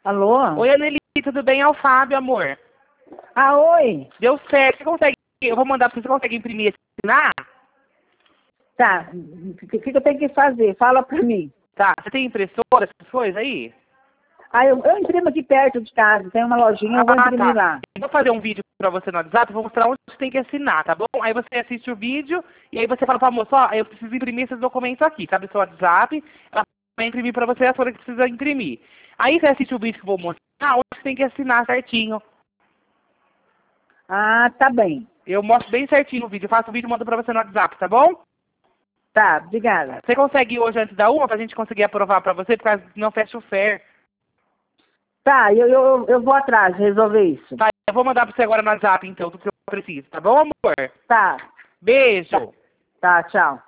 Alô? Oi, Aneli, tudo bem? É o Fábio, amor. Ah, oi. Deu certo. Você consegue... Eu vou mandar pra você. Você consegue imprimir e assinar? Tá, o que eu tenho que fazer? Fala pra mim. Tá. Você tem impressora, essas coisas aí? Ah, eu imprimo aqui perto de casa, tem uma lojinha, eu vou imprimir Tá. lá. Eu vou fazer um vídeo pra você no WhatsApp, vou mostrar onde você tem que assinar, tá bom? Aí você assiste o vídeo e aí você fala pra moça, ó, eu preciso imprimir esses documentos aqui, sabe? Seu WhatsApp, ela vai imprimir pra você a folha que precisa imprimir. Aí você assiste o vídeo que eu vou mostrar onde você tem que assinar certinho. Ah, tá bem. Eu mostro bem certinho no vídeo, eu faço o vídeo e mando pra você no WhatsApp, tá bom? Tá, obrigada. Você consegue ir hoje antes da 1 pra gente conseguir aprovar pra você, porque não fecha o FAIR. Tá, eu vou atrás, resolver isso. Tá, eu vou mandar pra você agora no WhatsApp, então, tudo que eu preciso, tá bom, amor? Tá, Beijo! tá, tchau.